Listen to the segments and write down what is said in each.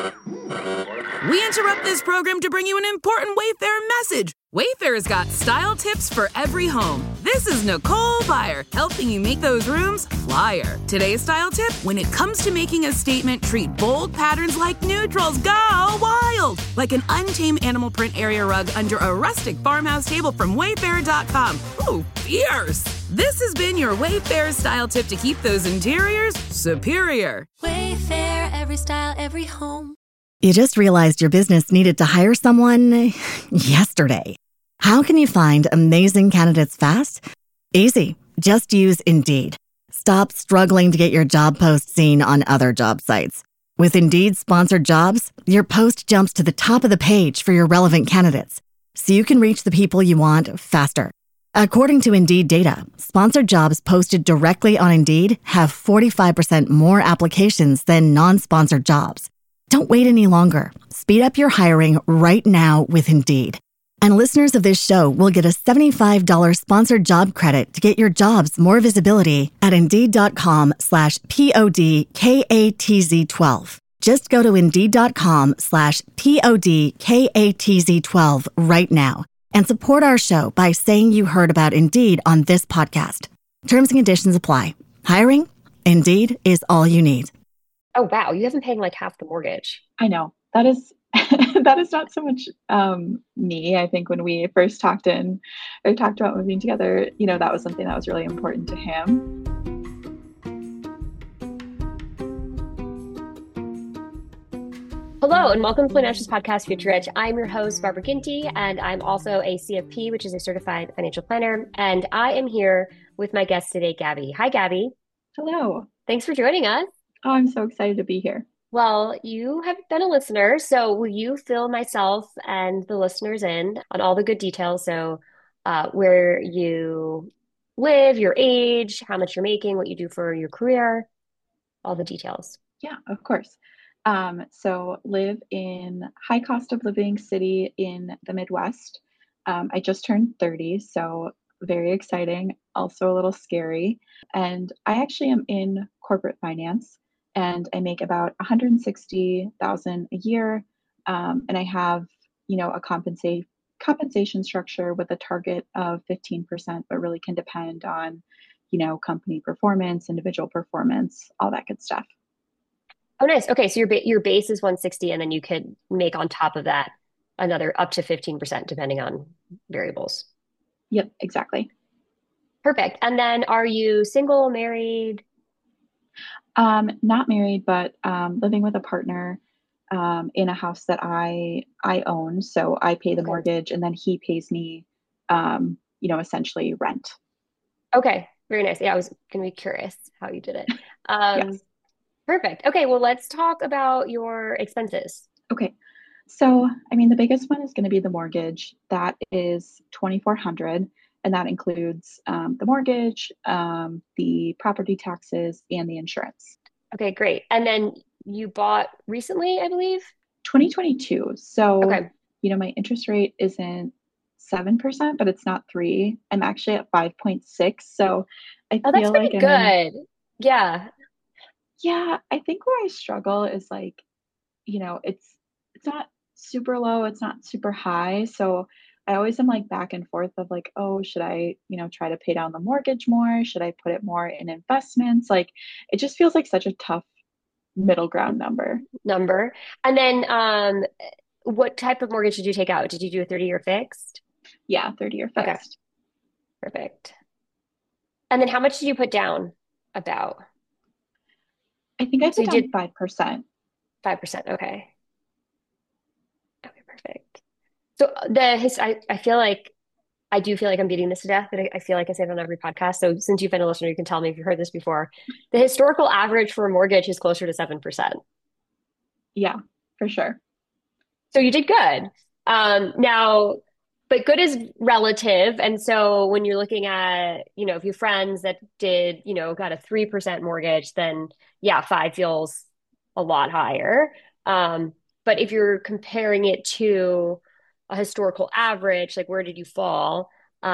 We interrupt this program to bring you an important Wayfair message. Wayfair's got style tips for every home. This is Nicole Byer, helping you make those rooms flyer. Today's style tip: when it comes to making a statement, treat bold patterns like neutrals. Go wild! Like an untamed animal print area rug under a rustic farmhouse table from Wayfair.com. Ooh, fierce! This has been your Wayfair style tip to keep those interiors superior. Wayfair, every style, every home. You just realized your business needed to hire someone yesterday. How can you find amazing candidates fast? Easy. Just use Indeed. Stop struggling to get your job post seen on other job sites. With Indeed sponsored jobs, your post jumps to the top of the page for your relevant candidates, so you can reach the people you want faster. According to Indeed data, sponsored jobs posted directly on Indeed have 45% more applications than non-sponsored jobs. Don't wait any longer. Speed up your hiring right now with Indeed. And listeners of this show will get a $75 sponsored job credit to get your jobs more visibility at Indeed.com/PODKATZ12. Just go to Indeed.com/PODKATZ12 right now and support our show by saying you heard about Indeed on this podcast. Terms and conditions apply. Hiring? Indeed is all you need. Oh, wow. You haven't paid like half the mortgage. I know. That is that is not so much me. I think when we first talked about moving together, that was something that was really important to him. Hello, and welcome to Financials Podcast Future Rich. I'm your host, Barbara Ginty, and I'm also a CFP, which is a certified financial planner. And I am here with my guest today, Gabby. Hi, Gabby. Hello. Thanks for joining us. Oh, I'm so excited to be here. Well, you have been a listener, so will you fill myself and the listeners in on all the good details? So where you live, your age, how much you're making, what you do for your career, all the details. Yeah, of course. So live in high cost of living city in the Midwest. I just turned 30, so very exciting, also a little scary. And I actually am in corporate finance. And I make about $160,000 a year, and I have, a compensation structure with a target of 15%, but really can depend on, company performance, individual performance, all that good stuff. Oh, nice. Okay, so your base is 160, and then you could make on top of that another up to 15%, depending on variables. Yep, exactly. Perfect. And then, are you single, married? Not married, but living with a partner in a house that I own. So I pay the mortgage, and then he pays me, essentially rent. Okay, very nice. Yeah, I was going to be curious how you did it. Yes. Perfect. Okay, well, let's talk about your expenses. Okay. So, the biggest one is going to be the mortgage. That is $2,400. And that includes the mortgage, the property taxes, and the insurance. Okay, great. And then you bought recently, I believe? 2022. So, okay. My interest rate isn't 7%, but it's not 3%. I'm actually at 5.6%. So I feel that's like pretty good. Yeah. Yeah. I think where I struggle is it's not super low. It's not super high. So I always am back and forth of oh, should I, try to pay down the mortgage more? Should I put it more in investments? It just feels like such a tough middle ground number. And then what type of mortgage did you take out? Did you do a 30-year fixed? Yeah, 30-year fixed. Okay. Perfect. And then how much did you put down about? I think I put down 5%. 5%. Okay. Okay, perfect. So I feel like I do feel like I'm beating this to death, but I feel like I say it on every podcast. So since you've been a listener, you can tell me if you've heard this before. The historical average for a mortgage is closer to 7%. Yeah, for sure. So you did good. Now, but good is relative. And so when you're looking at, if you have friends that did, got a 3% mortgage, then yeah, 5 feels a lot higher. But if you're comparing it to a historical average, where did you fall?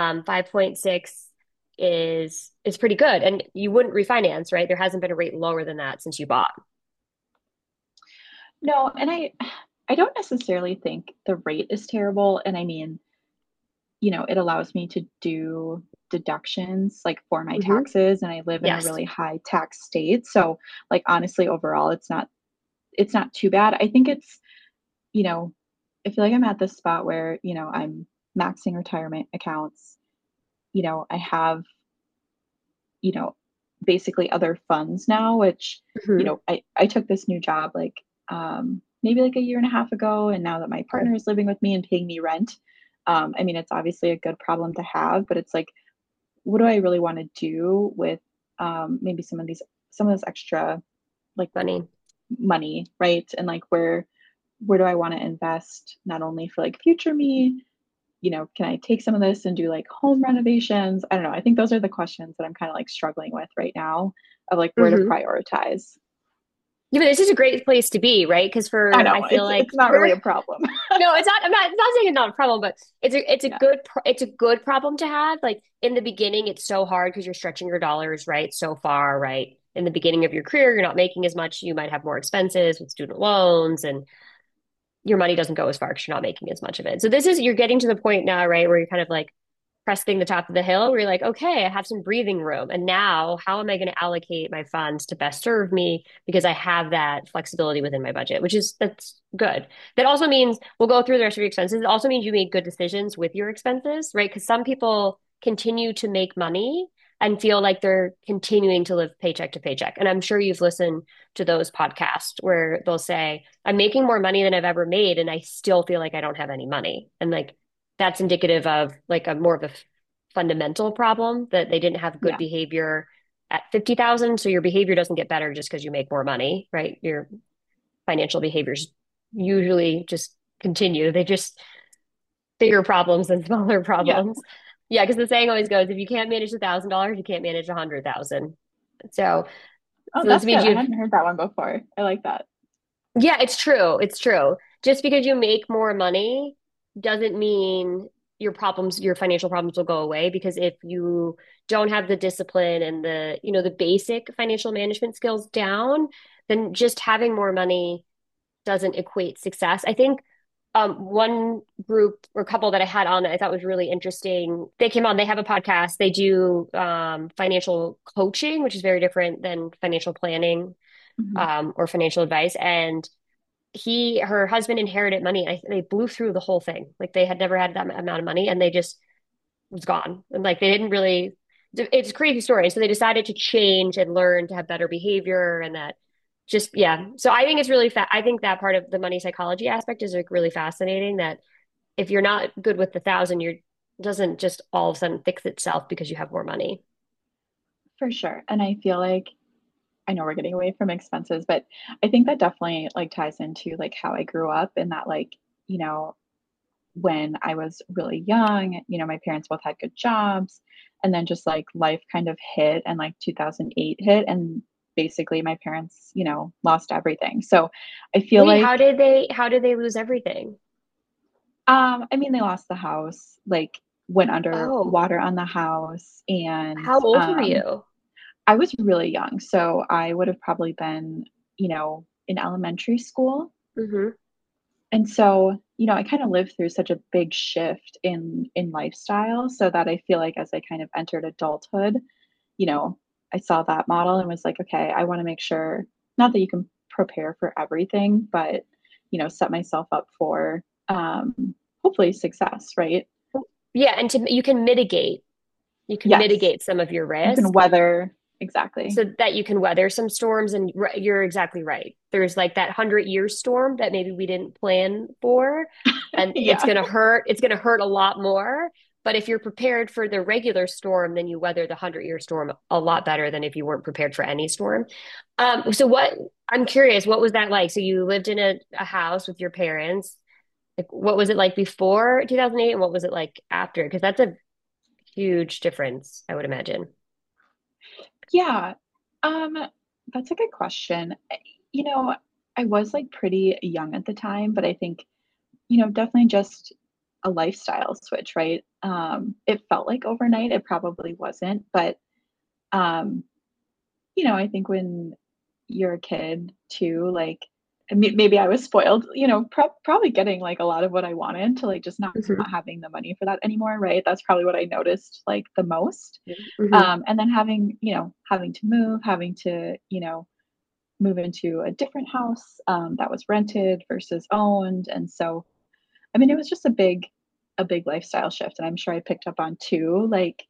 5.6 is pretty good. And you wouldn't refinance, right? There hasn't been a rate lower than that since you bought. No, and I don't necessarily think the rate is terrible, and I mean, it allows me to do deductions, like, for my Hmm. taxes, and I live in a Yes. really high tax state, so, like, honestly, overall, it's not too bad. I think you know, I feel like I'm at this spot where, I'm maxing retirement accounts. I have, you know, basically other funds now, which, Hmm. I took this new job like maybe like a year and a half ago. And now that my partner is living with me and paying me rent, I mean, it's obviously a good problem to have, but it's like, what do I really want to do with maybe some of this extra like Money. money, right? And like where do I want to invest not only for like future me, can I take some of this and do like home renovations? I don't know. I think those are the questions that I'm kind of like struggling with right now of like where to Hmm. prioritize. Yeah, but this is a great place to be, right? Because I I know feel like it's not really a problem. no, it's not. I'm not saying it's not a problem, but Yeah. it's a good problem to have. Like in the beginning, it's so hard because you're stretching your dollars, right, so far, right? In the beginning of your career, you're not making as much. You might have more expenses with student loans, and your money doesn't go as far because you're not making as much of it. So you're getting to the point now, right, where you're kind of like cresting the top of the hill, where you're like, okay, I have some breathing room, and now how am I going to allocate my funds to best serve me because I have that flexibility within my budget, that's good. That also means we'll go through the rest of your expenses. It also means you made good decisions with your expenses, right? Because some people continue to make money and feel like they're continuing to live paycheck to paycheck. And I'm sure you've listened to those podcasts where they'll say, I'm making more money than I've ever made, and I still feel like I don't have any money. And like that's indicative of like a more of a fundamental problem that they didn't have good Yeah. behavior at 50,000. So your behavior doesn't get better just because you make more money, right? Your financial behaviors usually just continue. They just bigger problems than smaller Yeah. problems. Yeah, because the saying always goes, if you can't manage $1,000, you can't manage 100,000. So, Oh, so this that's good. means I you, hadn't heard that one before. I like that. yeah, it's true. It's true. Just because you make more money doesn't mean your financial problems will go away because if you don't have the discipline and the basic financial management skills down, then just having more money doesn't equate success. I think one group or couple that I had on that I thought was really interesting. They came on, they have a podcast. They do financial coaching, which is very different than financial planning Hmm. or financial advice. And her husband inherited money. They blew through the whole thing. Like they had never had that amount of money and they just was gone. And like they didn't really, it's a crazy story. So they decided to change and learn to have better behavior and that just, yeah. So I think I think that part of the money psychology aspect is like really fascinating that if you're not good with the thousand, you're doesn't just all of a sudden fix itself because you have more money. For sure. And I feel like I know we're getting away from expenses, but I think that definitely like ties into like how I grew up and that like, you know, when I was really young, my parents both had good jobs. And then just like life kind of hit and like 2008 hit. And basically my parents, lost everything. So I feel Wait, like, how did they lose everything? I mean, they lost the house, like went under Oh, water on the house. And how old were you? I was really young. So I would have probably been, in elementary school. Hmm. And so, I kind of lived through such a big shift in lifestyle so that I feel like as I kind of entered adulthood, you know, I saw that model and was like, okay, I want to make sure not that you can prepare for everything, but set myself up for hopefully success, right? Yeah, and you can Yes. mitigate some of your You can risk weather exactly. so that you can weather some storms. And you're exactly right. There's like that 100-year storm that maybe we didn't plan for, and Yeah, It's going to hurt a lot more. But if you're prepared for the regular storm, then you weather the 100-year storm a lot better than if you weren't prepared for any storm. So I'm curious, what was that like? So you lived in a house with your parents. Like, what was it like before 2008, and what was it like after? Because that's a huge difference, I would imagine. yeah. Um, that's a good question. You know, I was like pretty young at the time, but I think definitely just a lifestyle switch, right? It felt like overnight. It probably wasn't, but um, I think when you're a kid too, like maybe I was spoiled, probably getting like a lot of what I wanted to like just not Hmm. having the money for that anymore, right? That's probably what I noticed like the most. Hmm. And then having to move, having to, move into a different house that was rented versus owned. And so, I mean, it was just a big lifestyle shift. And I'm sure I picked up on two like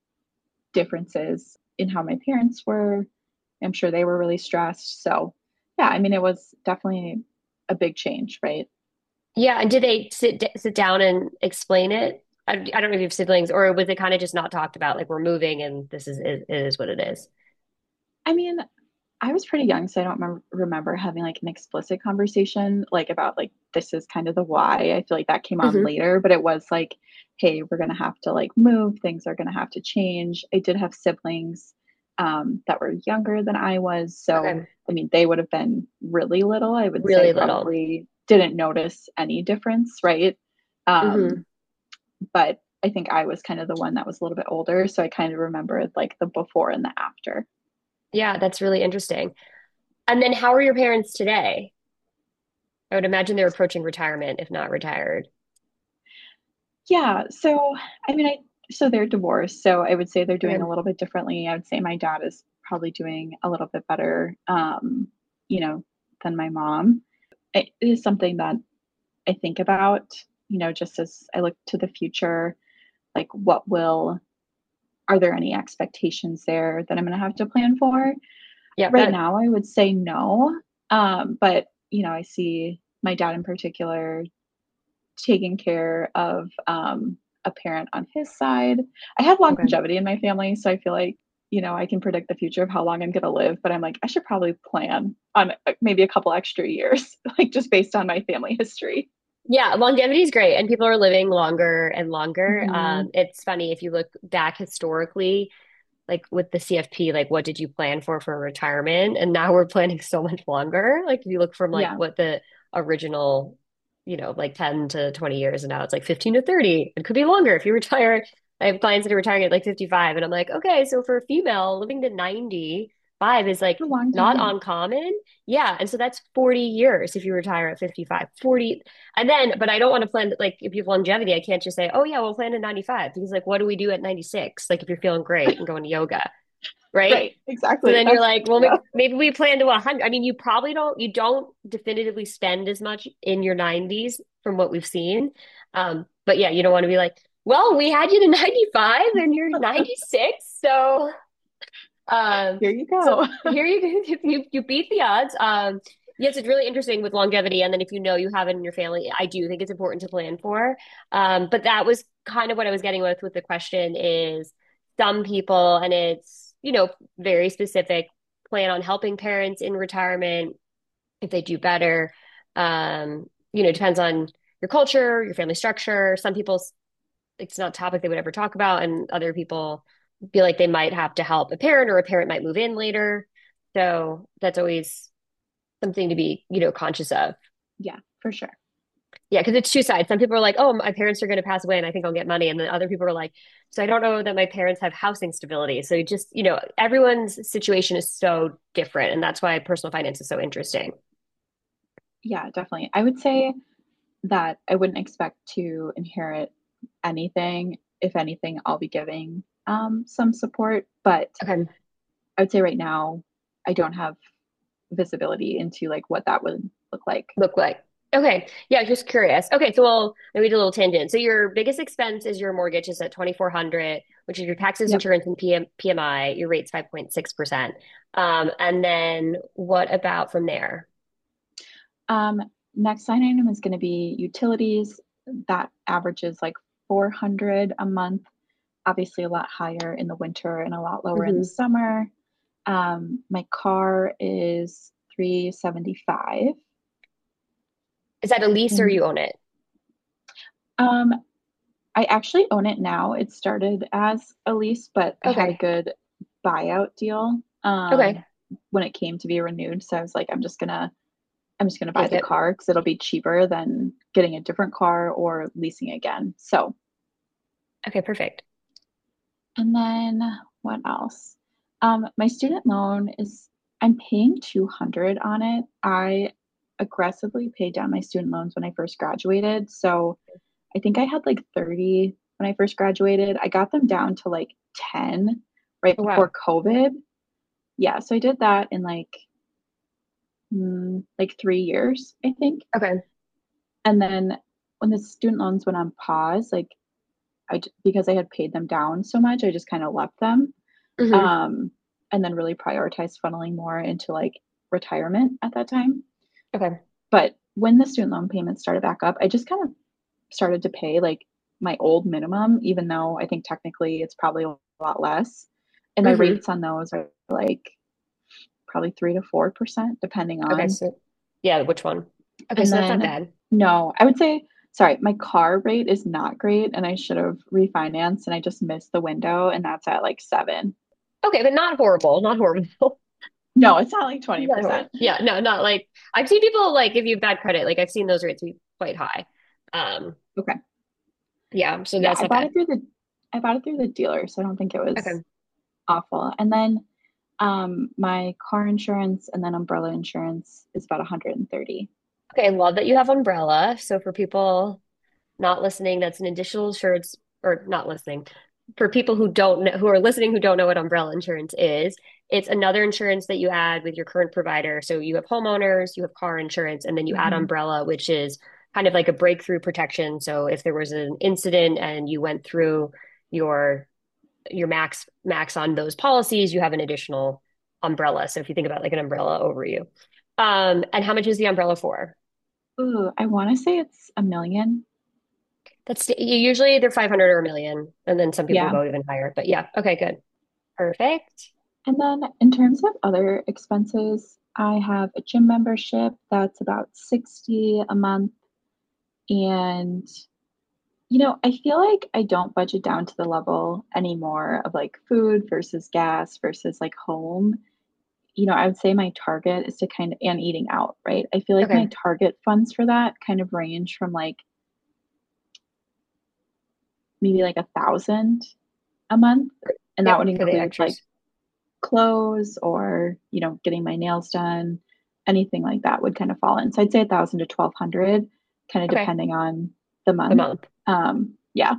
differences in how my parents were. I'm sure they were really stressed. So, yeah, I mean, it was definitely a big change, right? Yeah, and did they sit down and explain it? I don't know if you have siblings, or was it kind of just not talked about, like we're moving and this is it is what it is. I mean, I was pretty young, so I don't remember having like an explicit conversation like about like this is kind of the why. I feel like that came on Hmm. later, but it was like, hey, we're gonna have to like move, things are gonna have to change. I did have siblings that were younger than I was, so Okay, I mean, they would have been really little. I would say really little. probably didn't notice any difference, right? Hmm. Um, but I think I was kind of the one that was a little bit older, so I kind of remembered like the before and the after. Yeah, that's really interesting. And then how are your parents today? I would imagine they're approaching retirement, if not retired. Yeah, so I mean, so they're divorced, so I would say they're doing Okay. a little bit differently. I would say my dad is probably doing a little bit better, you know, than my mom. It is something that I think about, just as I look to the future, like are there any expectations there that I'm going to have to plan for? Yeah, Right that now, I would say no. But, I see my dad in particular taking care of a parent on his side. I have okay. longevity in my family, so I feel like, I can predict the future of how long I'm going to live, but I'm like, I should probably plan on maybe a couple extra years, like just based on my family history. Yeah, longevity is great, and people are living longer and longer. Hmm. It's funny if you look back historically, like with the CFP, like what did you plan for retirement? And now we're planning so much longer. Like if you look from like Yeah. what the original, like 10 to 20 years, and now it's like 15 to 30. It could be longer if you retire. I have clients that are retiring at like 55, and I'm like, okay, so for a female living to 95 is like A long not time. uncommon. Yeah. And so that's 40 years if you retire at 55, 40. And then, but I don't want to plan like if you have longevity, I can't just say, oh yeah, we'll plan at 95 because like what do we do at 96? Like if you're feeling great and going to yoga, right? Right. So Exactly. then you're That's like, well, yeah. maybe we plan to 100. I mean, you probably you don't definitively spend as much in your 90s from what we've seen. But yeah, you don't want to be like, well, we had you to 95 and you're 96. Um, Here you so go. here you beat the odds. Yes, it's really interesting with longevity, and then if you know you have it in your family, I do think it's important to plan for. But that was kind of what I was getting with the question is some people, and it's very specific, plan on helping parents in retirement if they do better. Depends on your culture, your family structure. Some people it's not a topic they would ever talk about, and other people feel like they might have to help a parent or a parent might move in later. So that's always something to be, conscious of. Yeah, for sure. Yeah, because it's two sides. Some people are like, oh, my parents are going to pass away and I think I'll get money. And then other people are like, so I don't know that my parents have housing stability. So just, everyone's situation is so different. And that's why personal finance is so interesting. Yeah, definitely. I would say that I wouldn't expect to inherit anything. If anything, I'll be giving some support, but Okay. I would say right now I don't have visibility into like what that would look like. Look like. Okay. Yeah, just curious. Okay, so well, maybe do a little tangent. So your biggest expense is your mortgage is at 2,400, which is your taxes, Yep. insurance, and PMI. Your rate's 5.6%. And then what about from there? Um, Next line item is going to be utilities. That averages like 400 a month, obviously a lot higher in the winter and a lot lower in the Hmm. summer. My car is 375. Is that a lease or And you own it? um, I actually own it now. It started as a lease, but I had a Okay. good buyout deal Okay. when it came to be renewed. So I was like, I'm just gonna buy Take the it. car because it'll be cheaper than getting a different car or leasing again. So, Okay, perfect. and then what else? My student loan is I'm paying 200 on it. I aggressively paid down my student loans when I first graduated. So I think I had like 30 when I first graduated. I got them down to like 10 right Oh, before wow. COVID. Yeah, so I did that in like 3 years, I think. Okay. And then when the student loans went on pause, like because I had paid them down so much, I just kind of left them. Hmm. Um, and then really prioritized funneling more into like retirement at that time. Okay. But when the student loan payments started back up, I just kind of started to pay like my old minimum, even though I think technically it's probably a lot less. And my Hmm. rates on those are like probably 3 to 4%, depending Okay. on. So yeah, which one? Okay. And So that's not then, bad. no, I would say, sorry, my car rate is not great, and I should have refinanced, and I just missed the window, and that's at like 7. Okay. But not horrible. Not horrible. No, it's not like Not horrible. 20%. Yeah. No, not like I've seen people like give you bad credit. Like I've seen those rates be quite high. Um, Okay. yeah. So Yeah, that's not bad. I bought it through the dealer, so I don't think it was Okay. awful. And then my car insurance and then umbrella insurance is about 130. Okay. I love that you have umbrella. So for people not listening, that's an additional insurance, or not listening. For people who don't know, who are listening, who don't know what umbrella insurance is, it's another insurance that you add with your current provider. So you have homeowners, you have car insurance, and then you add Hmm. umbrella, which is kind of like a breakthrough protection. So if there was an incident and you went through your your max on those policies, you have an additional umbrella. So if you think about like an umbrella over you. And how much is the umbrella for? Ooh, I want to say it's a million. That's usually they're 500 or a million, and then some people Yeah. go even higher. But yeah, okay, good. Perfect. And then in terms of other expenses, I have a gym membership that's about 60 a month. And, I feel like I don't budget down to the level anymore of like food versus gas versus like home. I would say my target is to kind of, and eating out, right? I feel like my Okay. target funds for that kind of range from like maybe like 1,000 a month. And that Yep, would for the include like extras. clothes or, getting my nails done, anything like that would kind of fall in. So I'd say 1,000 to 1,200, kind of Okay, depending on the the month. month. Yeah.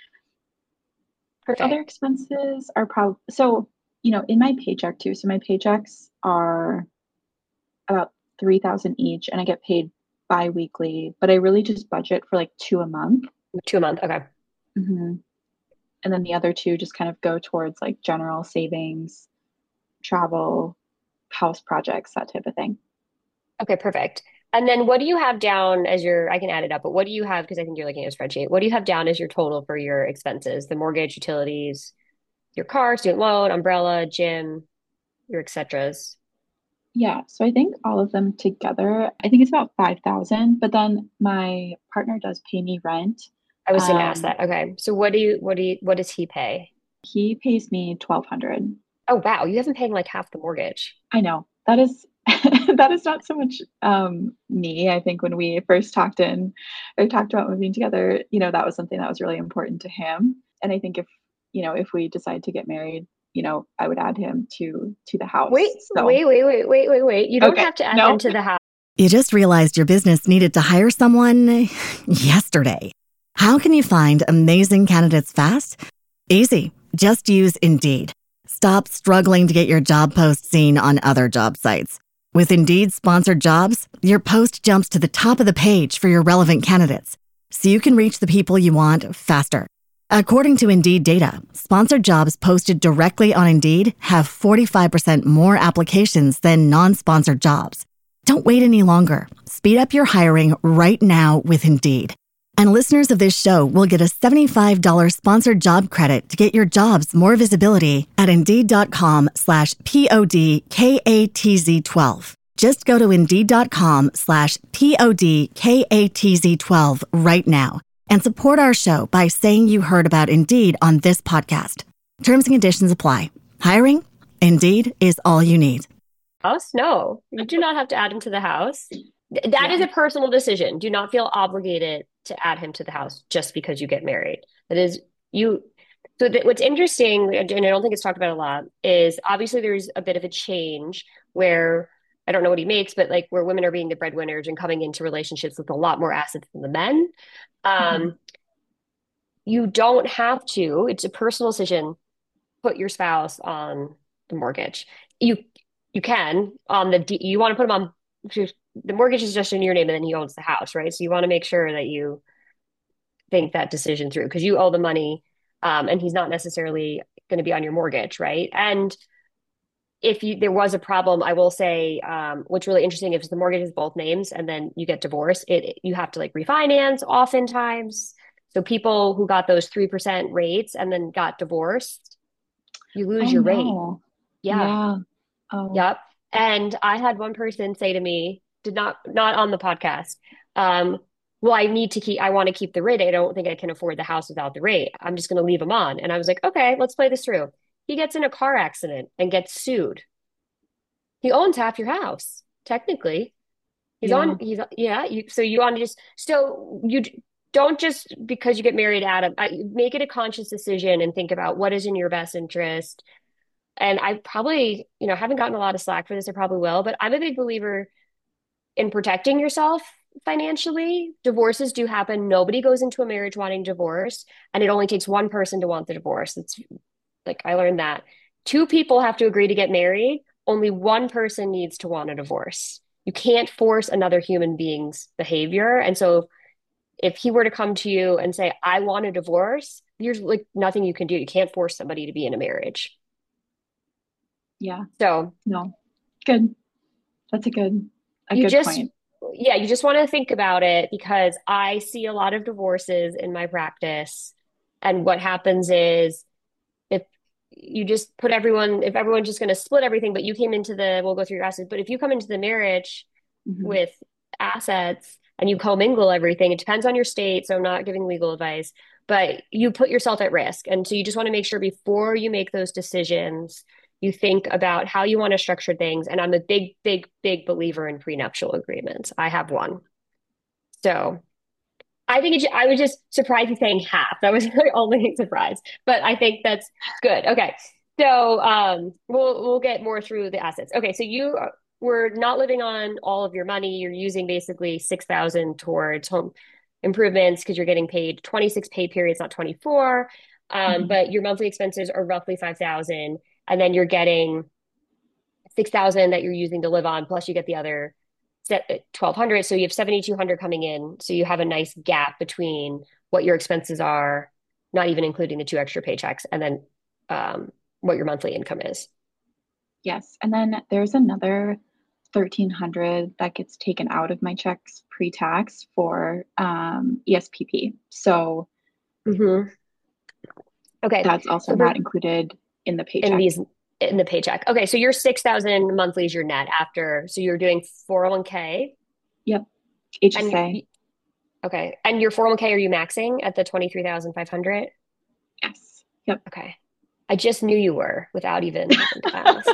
Other Perfect. expenses are probably so, in my paycheck too. So my paychecks are about 3,000 each and I get paid bi-weekly, but I really just budget for like two a month. Two a month. Okay. Hmm. And then the other two just kind of go towards like general savings, travel, house projects, that type of thing. Okay, perfect. And then what do you have down as your, I can add it up, but what do you have, because I think you're looking at a spreadsheet. What do you have down as your total for your expenses? The mortgage, utilities, your car, student loan, umbrella, gym, your et ceteras. Yeah, so I think all of them together, I think it's about 5,000, but then my partner does pay me rent. I was going to ask Um, that. Okay. So what does he pay? he pays me 1,200. Oh, wow. You haven't paid like half the mortgage. I know. That is that is not so much me. I think when we first talked about moving together, that was something that was really important to him. And I think if we decide to get married, I would add him to the house. Wait, So, wait, wait, wait, wait, wait, wait. You don't okay. have to add him No. to the house. You just realized your business needed to hire someone yesterday. How can you find amazing candidates fast? Easy. Just use Indeed. Stop struggling to get your job post seen on other job sites. With Indeed sponsored jobs, your post jumps to the top of the page for your relevant candidates, so you can reach the people you want faster. According to Indeed data, sponsored jobs posted directly on Indeed have 45% more applications than non-sponsored jobs. Don't wait any longer. Speed up your hiring right now with Indeed. And listeners of this show will get a $75 sponsored job credit to get your jobs more visibility at Indeed.com/PODKATZ12. Just go to Indeed.com/PODKATZ12 right now and support our show by saying you heard about Indeed on this podcast. Terms and conditions apply. Hiring? Indeed is all you need. House? No, you do not have to add him to the house. That is Yeah. a personal decision. Do not feel obligated to add him to the house just because you get married. That is you. So what's interesting, and I don't think it's talked about a lot, is obviously there's a bit of a change where I don't know what he makes, but like where women are being the breadwinners and coming into relationships with a lot more assets than the men. Mhm. Um, you don't have to, it's a personal decision, put your spouse on the mortgage. You you can on you want to put him on the mortgage is just in your name and then he owns the house, right? So you want to make sure that you think that decision through because you owe the money, and he's not necessarily going to be on your mortgage, right? And if there was a problem, I will say, what's really interesting if the mortgage is both names and then you get divorced, you have to like refinance oftentimes. So people who got those 3% rates and then got divorced, you lose Oh your rate. no. Yeah. Yeah. Oh. Yep. And I had one person say to me, did not on the podcast, um, well, I want to keep the rate. I don't think I can afford the house without the rate. I'm just going to leave him on. And I was like, okay, let's play this through. He gets in a car accident and gets sued. He owns half your house, technically. Yeah. Yeah. So you want to so you don't just because you get married, Adam, make it a conscious decision and think about what is in your best interest. And I probably, haven't gotten a lot of slack for this. I probably will, but I'm a big believer in protecting yourself financially. Divorces do happen. Nobody goes into a marriage wanting divorce, and it only takes one person to want the divorce. It's like I learned that two people have to agree to get married. Only one person needs to want a divorce. You can't force another human being's behavior. And so if he were to come to you and say, I want a divorce, there's like nothing you can do. You can't force somebody to be in a marriage. Yeah. So No. Good. That's a you good just, point. yeah, you just want to think about it because I see a lot of divorces in my practice. And what happens is if you just if everyone's just going to split everything, but you came into we'll go through your assets, but if you come into the marriage Hmm. with assets and you commingle everything, it depends on your state. So I'm not giving legal advice, but you put yourself at risk. And so you just want to make sure before you make those decisions, you think about how you want to structure things. And I'm a big, big, big believer in prenuptial agreements. I have one. So I think I was just surprised you saying half. That was my only surprise, but I think that's good. Okay. So we'll get more through the assets. Okay, so you were not living on all of your money. You're using basically 6,000 towards home improvements because you're getting paid 26 pay periods, not 24. Hmm. But your monthly expenses are roughly 5,000, and then you're getting 6,000 that you're using to live on, plus you get the other 1,200. So you have 7,200 coming in. So you have a nice gap between what your expenses are, not even including the two extra paychecks, and then what your monthly income is. Yes. And then there's another 1,300 that gets taken out of my checks pre-tax for ESPP. So Mm-hmm. Okay. that's also So not included in the in paycheck. these in the paycheck. Okay, so your 6,000 monthly is your net after. So you're doing 401k Yep. and HSA. okay. And your 401k, are you maxing at the 23,500? Yes. Yep. Okay. I just knew you were without even having to ask.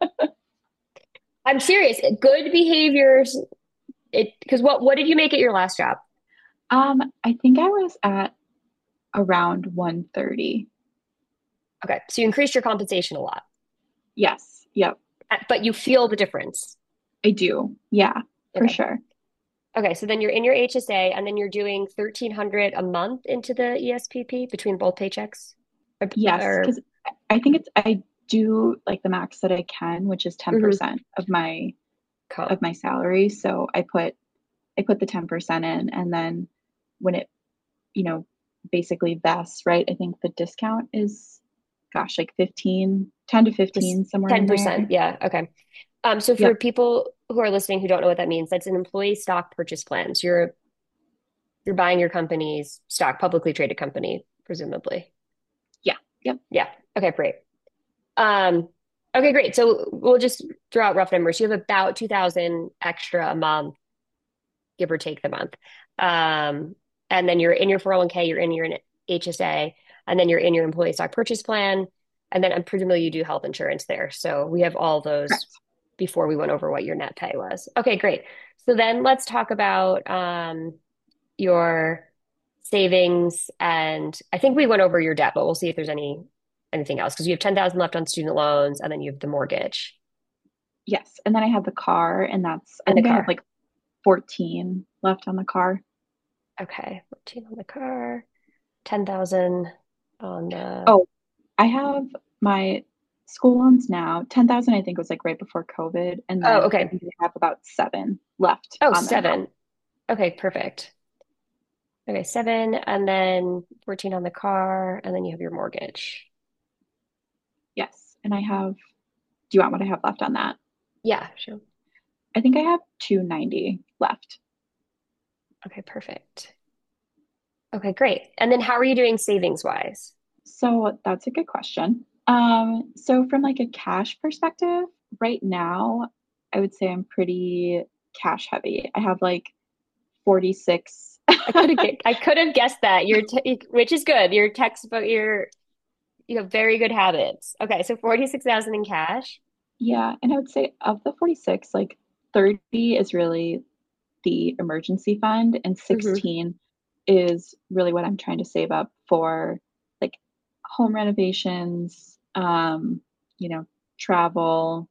I'm serious. Good behaviors. Because what did you make at your last job? I think I was at around 130. Okay, so you increased your compensation a lot, Yes. Yep. but you feel the difference. I do. Yeah, for Okay. sure. Okay, so then you're in your HSA, and then you're doing 1,300 a month into the ESPP between both paychecks, Yes, or because I think I do like the max that I can, which is mhm, 10% of my comp. salary. So I put the 10% in, and then when it, you know, basically vests, right? I think the discount is, gosh, like 10 to This 15, somewhere in 10%. there. Yeah. Okay. So for Yep. people who are listening who don't know what that means, that's an employee stock purchase plan. So you're buying your company's stock, publicly traded company, presumably. Yeah. Yep. Yeah. Okay, great. Um, okay, great. So we'll just throw out rough numbers. You have about 2,000 extra a month, give or take the month. Um, and then you're in your 401k, you're in your HSA, and then you're in your employee stock purchase plan. And then presumably you do health insurance there. So we have all those Correct. before we went over what your net pay was. Okay, great. So then let's talk about your savings. And I think we went over your debt, but we'll see if there's anything else because you have 10,000 left on student loans and then you have the mortgage. Yes. And then I have the car, and I And the think I have car. like 14 left on the car. Okay, 14 on the car, 10,000 on the. Oh, I have my school loans now. 10,000 I think was like right before COVID. And Oh, then I okay. think I have about seven left Oh, on them now. 7. Okay, perfect. Okay, 7 and then 14 on the car, and then you have your mortgage. Yes. And I have, do you want what I have left on that? Yeah, sure. I think I have 290 left. Okay, perfect. Okay, great. And then how are you doing savings wise? So that's a good question. So from like a cash perspective, right now, I would say I'm pretty cash heavy. I have like 46. I could have guessed that. Which is good. Your textbook, you have very good habits. Okay, so 46,000 in cash. Yeah, and I would say of the 46, like 30 is really the emergency fund, and Hmm. 16 is really what I'm trying to save up for like home renovations, travel.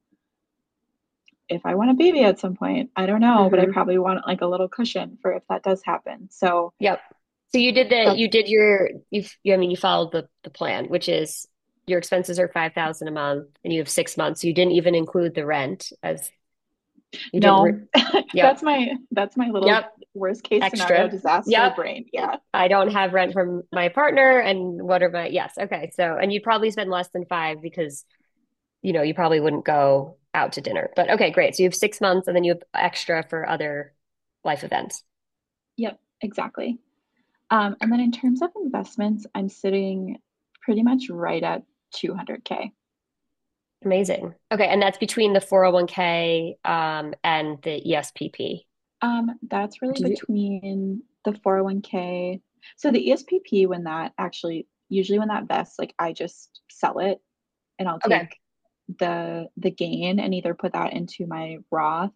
If I want a baby at some point, I don't know, but I Hmm. probably want like a little cushion for if that does happen. So Yep. So that's you did your, I mean, you followed the plan, which is your expenses are 5,000 a month and you have 6 months. So you didn't even include the rent as you didn't, no, yep. that's my little Yep. worst case scenario Extra. disaster Yep. brain. Yeah, I don't have rent from my partner and what are my, yes. Okay. So, and you'd probably spend less than 5 because, you probably wouldn't go out to dinner. But okay, great. So you have 6 months and then you have extra for other life events. yep, exactly. And then in terms of investments, I'm sitting pretty much right at 200K. Amazing. Okay. And that's between the 401k and the ESPP. That's really Do you, between the 401k. So the ESPP, when that actually, usually when that vests, like I just sell it and I'll okay. take the gain and either put that into my Roth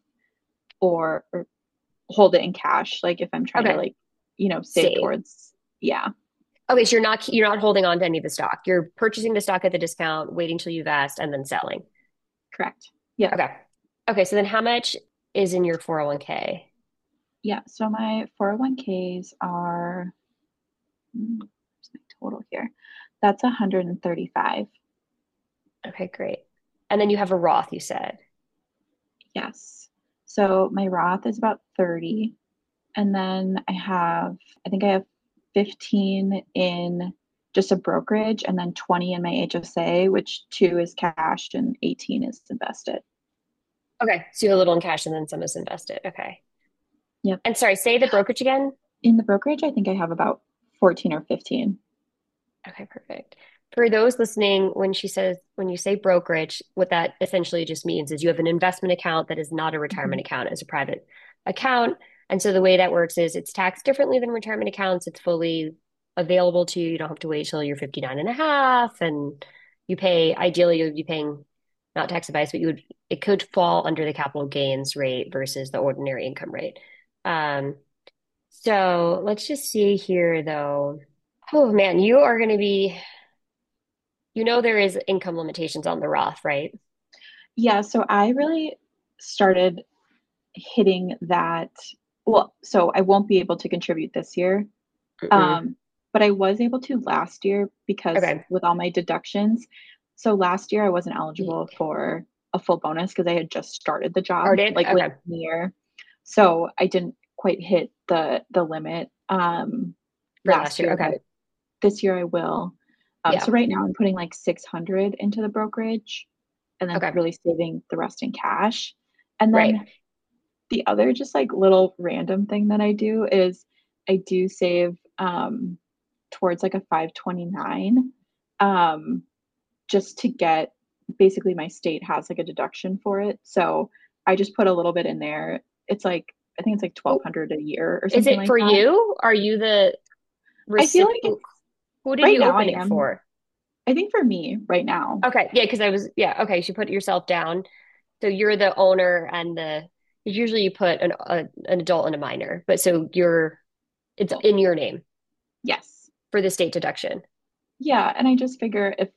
or hold it in cash, like if I'm trying to Okay. like, save Save. towards, yeah, Okay. So you're not holding on to any of the stock. You're purchasing the stock at the discount, waiting till you vest, and then selling. correct. Yep. Okay. Okay. So then how much is in your 401k? Yeah. So my 401ks are, where's my total here? That's 135. Okay, great. And then you have a Roth, you said. Yes. So my Roth is about 30. And then I think I have 15 in just a brokerage and then 20 in my HSA, which two is cash and 18 is invested. Okay. So you have a little in cash and then some is invested. Okay. Yep. And sorry, say the brokerage again. In the brokerage, I think I have about 14 or 15. Okay, perfect. For those listening, when you say brokerage, what that essentially just means is you have an investment account that is not a retirement Mhm. account, it's a private account. And so the way that works is it's taxed differently than retirement accounts. It's fully available to you. You don't have to wait till you're 59 and a half. And ideally, you would be paying not tax advice, but it could fall under the capital gains rate versus the ordinary income rate. Um, so let's just see here though. Oh man, there is income limitations on the Roth, right? Yeah, so I really started hitting that. Well, so I won't be able to contribute this year. Mm-mm. Um, but I was able to last year because Okay. with all my deductions. So last year I wasn't You eligible for a full bonus because I had just started the job already did? like late Okay. in the year. So I didn't quite hit the limit For last last year. year, Okay. but this year I will. So Yeah. right now I'm putting like 600 into the brokerage and then Okay. really saving the rest in cash. And Right. then the other just like little random thing that I do is I do save towards like a 529 um just to get, basically my state has like a deduction for it. So I just put a little bit in there. It's like I think it's like Who- 1200 a year or Is something it like for that. you? Are you the I feel like recipient? it's Who did right you now I open it am. for? I think for me right now. Okay. Yeah, because yeah, okay. So you put yourself down. So you're the owner and usually you put an adult and a minor, but it's Well, in your name yes. for the state deduction. Yeah, and I just figure if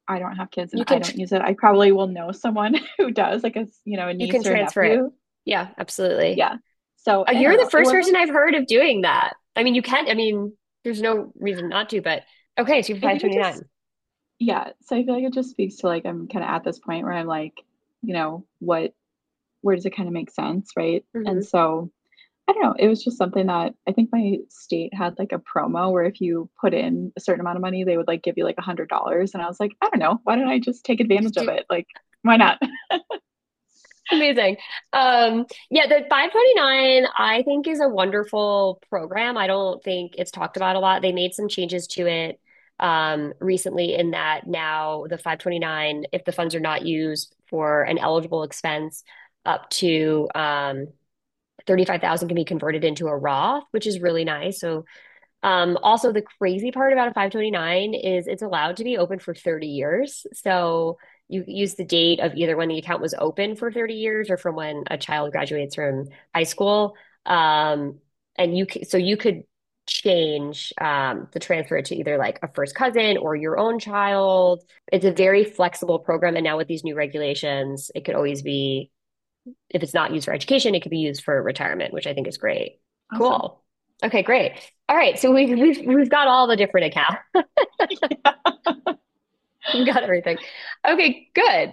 I don't have kids and You I can don't use it, I probably will know someone who does, like a you can niece or a transfer it. nephew. Yeah, absolutely. Yeah. So I You're don't the know. It first person wasn't, I've heard of doing that. I mean, you can, I mean, there's no reason not to, but okay, so you're I think it just, 529. yeah. So I feel like it just speaks to like, I'm kind of at this point where I'm like, what, where does it kind of make sense? Right. Hmm. And so I don't know. It was just something that I think my state had like a promo where if you put in a certain amount of money, they would like give you like $100. And I was like, I don't know. Why don't I just take advantage of it? Like, why not? Amazing. Yeah, the 529 I think is a wonderful program. I don't think it's talked about a lot. They made some changes to it recently in that now the 529, if the funds are not used for an eligible expense, up to 35,000 can be converted into a Roth, which is really nice. So also, the crazy part about a 529 is it's allowed to be open for 30 years. So you use the date of either when the account was open for 30 years or from when a child graduates from high school. And so you could change the transfer it to either like a first cousin or your own child. It's a very flexible program. And now with these new regulations, it could always be, if it's not used for education, it could be used for retirement, which I think is great. Awesome. Cool. Okay, great. All right, so we've got all the different accounts. We've got everything. Okay, good.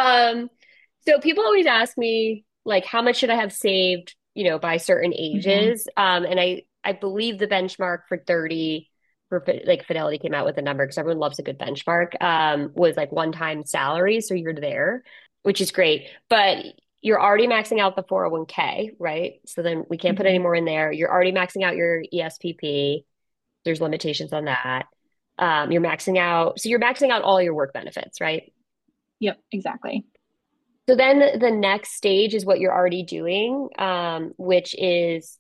So people always ask me like how much should I have saved, by certain Hmm. ages? And I believe the benchmark for 30 like Fidelity came out with a number because everyone loves a good benchmark, was like one-time salary, so you're there, which is great. But you're already maxing out the 401k, right? So then we can't put any Hmm. more in there. You're already maxing out your ESPP. There's limitations on that. You're maxing out all your work benefits, right? Yep, exactly. So then the next stage is what you're already doing, which is,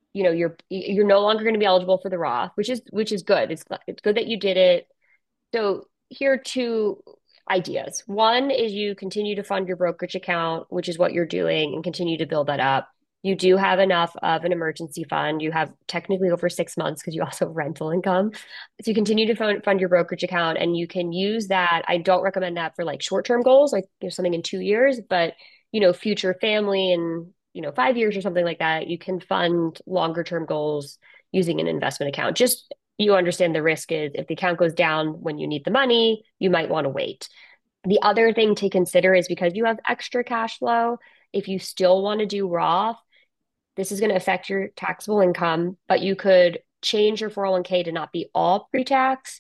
you're no longer going to be eligible for the Roth, which is good. It's good that you did it. So here are two ideas. One is you continue to fund your brokerage account, which is what you're doing, and continue to build that up. You do have enough of an emergency fund. You have technically over 6 months because you also have rental income. So you continue to fund your brokerage account and you can use that. I don't recommend that for like short-term goals, like something in 2 years, but future family and 5 years or something like that, you can fund longer term goals using an investment account. Just you understand the risk is if the account goes down when you need the money, you might want to wait. The other thing to consider is because you have extra cash flow, if you still want to do Roth, this is going to affect your taxable income, but you could change your 401k to not be all pre-tax.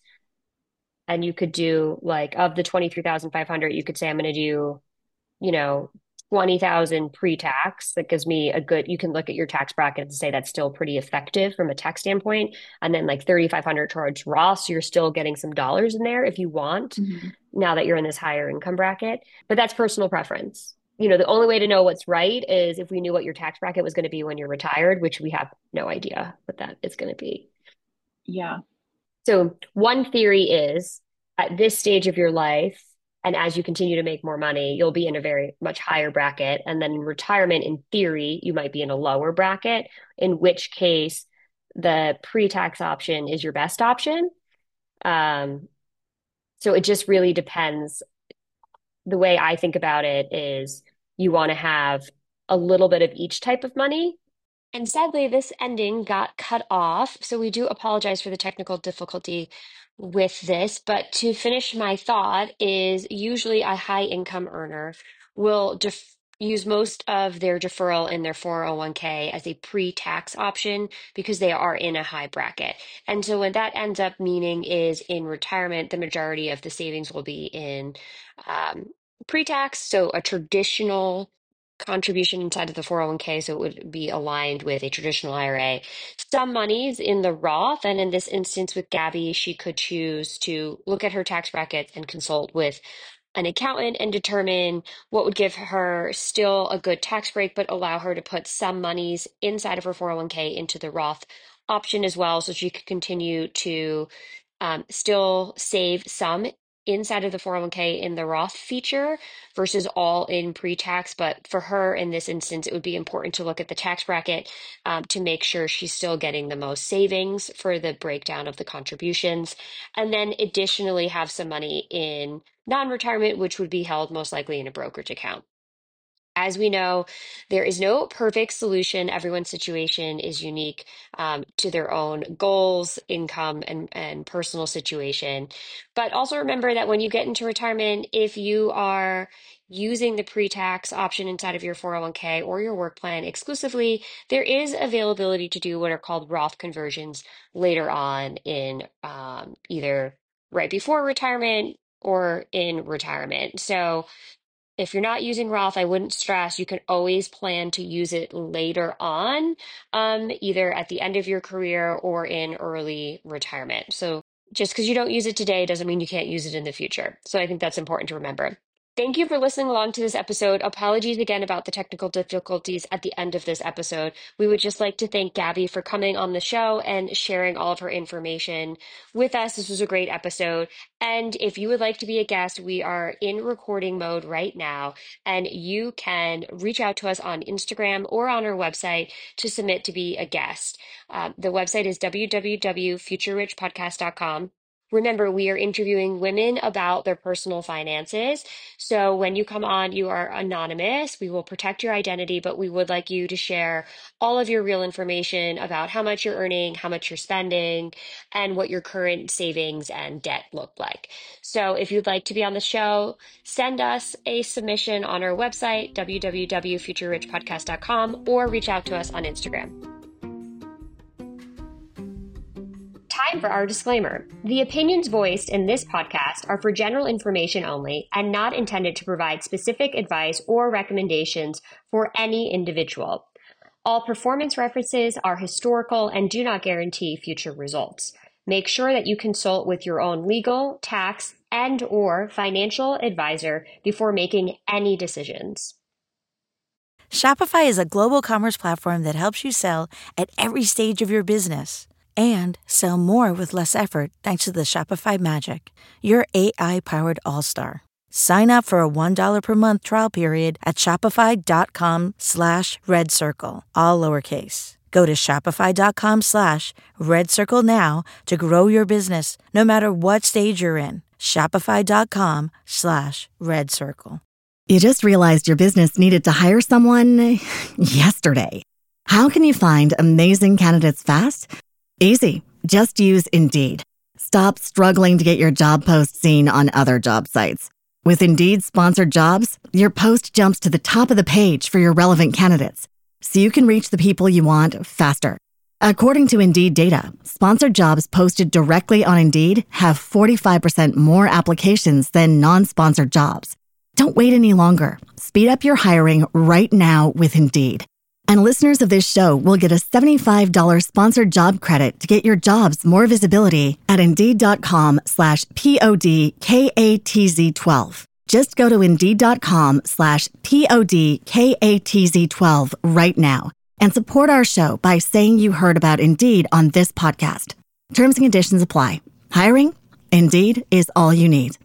And you could do like of the 23,500, you could say, I'm going to do, you know, 20,000 pre-tax. That gives me you can look at your tax bracket and say that's still pretty effective from a tax standpoint. And then like 3,500 towards Roth. So you're still getting some dollars in there if you want, Hmm. now that you're in this higher income bracket. But that's personal preference. The only way to know what's right is if we knew what your tax bracket was going to be when you're retired, which we have no idea what that is going to be. Yeah. So one theory is at this stage of your life, and as you continue to make more money, you'll be in a very much higher bracket. And then in retirement, in theory, you might be in a lower bracket, in which case the pre-tax option is your best option. Um, so it just really depends. The way I think about it is you want to have a little bit of each type of money. And sadly, this ending got cut off. So we do apologize for the technical difficulty with this. But to finish my thought is usually a high income earner will use most of their deferral in their 401k as a pre-tax option because they are in a high bracket. And so what that ends up meaning is in retirement, the majority of the savings will be in um, pre-tax. So a traditional contribution inside of the 401k, so it would be aligned with a traditional IRA. Some monies in the Roth, and in this instance with Gabby, she could choose to look at her tax brackets and consult with an accountant and determine what would give her still a good tax break, but allow her to put some monies inside of her 401k into the Roth option as well, so she could continue to still save some inside of the 401k in the Roth feature versus all in pre-tax. But for her in this instance, it would be important to look at the tax bracket to make sure she's still getting the most savings for the breakdown of the contributions. And then additionally have some money in non-retirement, which would be held most likely in a brokerage account. As we know, there is no perfect solution. Everyone's situation is unique to their own goals, income, and personal situation. But also remember that when you get into retirement, if you are using the pre-tax option inside of your 401k or your work plan exclusively, there is availability to do what are called Roth conversions later on in either right before retirement or in retirement. So if you're not using Roth, I wouldn't stress. You can always plan to use it later on, either at the end of your career or in early retirement. So just because you don't use it today doesn't mean you can't use it in the future. So I think that's important to remember. Thank you for listening along to this episode. Apologies again about the technical difficulties at the end of this episode. We would just like to thank Gabby for coming on the show and sharing all of her information with us. This was a great episode. And if you would like to be a guest, we are in recording mode right now, and you can reach out to us on Instagram or on our website to submit to be a guest. The website is www.futurerichpodcast.com. Remember, we are interviewing women about their personal finances. So when you come on, you are anonymous. We will protect your identity, but we would like you to share all of your real information about how much you're earning, how much you're spending, and what your current savings and debt look like. So if you'd like to be on the show, send us a submission on our website, www.futurerichpodcast.com, or reach out to us on Instagram. Time for our disclaimer. The opinions voiced in this podcast are for general information only and not intended to provide specific advice or recommendations for any individual. All performance references are historical and do not guarantee future results. Make sure that you consult with your own legal, tax, and/or financial advisor before making any decisions. Shopify is a global commerce platform that helps you sell at every stage of your business and sell more with less effort thanks to the Shopify Magic, your AI-powered all-star. Sign up for a $1 per month trial period at shopify.com/redcircle, all lowercase. Go to shopify.com/redcircle now to grow your business no matter what stage you're in. Shopify.com/redcircle. You just realized your business needed to hire someone yesterday. How can you find amazing candidates fast? Easy. Just use Indeed. Stop struggling to get your job post seen on other job sites. With Indeed sponsored jobs, your post jumps to the top of the page for your relevant candidates, so you can reach the people you want faster. According to Indeed data, sponsored jobs posted directly on Indeed have 45% more applications than non-sponsored jobs. Don't wait any longer. Speed up your hiring right now with Indeed. And listeners of this show will get a $75 sponsored job credit to get your jobs more visibility at Indeed.com/PODKATZ12. Just go to Indeed.com/PODKATZ12 right now and support our show by saying you heard about Indeed on this podcast. Terms and conditions apply. Hiring? Indeed is all you need.